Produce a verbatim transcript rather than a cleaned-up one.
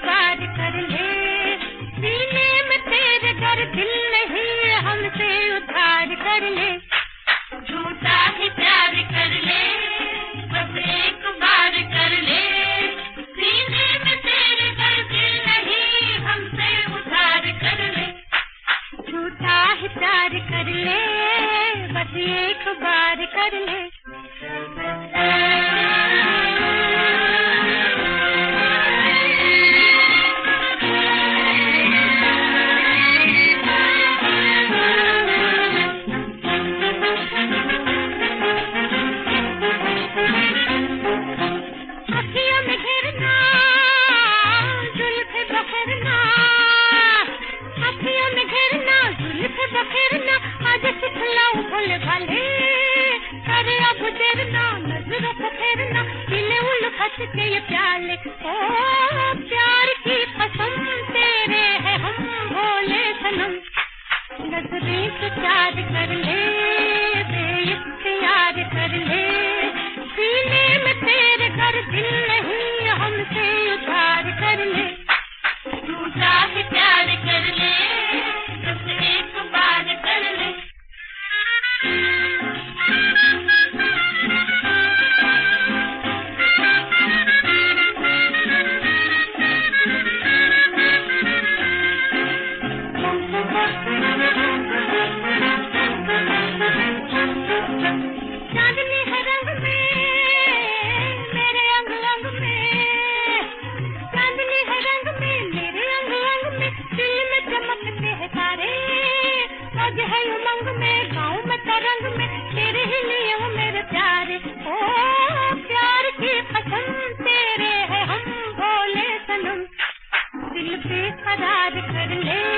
बार कर ले, सीने में तेरे गर दिल नहीं हमसे उधार कर ले, झूठा ही प्यार कर ले, बस एक बार कर ले, सीने में तेरे गर दिल नहीं हमसे उधार कर ले, झूठा ही प्यार कर ले, बस एक बार कर ले। के ये प्याले ओ प्यार की कसम तेरे है हम भोले सनम, नजरें से प्यार कर ले, बेइख्तियार कर ले, सीने में तेरे कर दिल नहीं हमसे उधार कर ले, झूठा ही प्यार कर ले, बस एक बार कर ले। दिल बेकरार कर ले,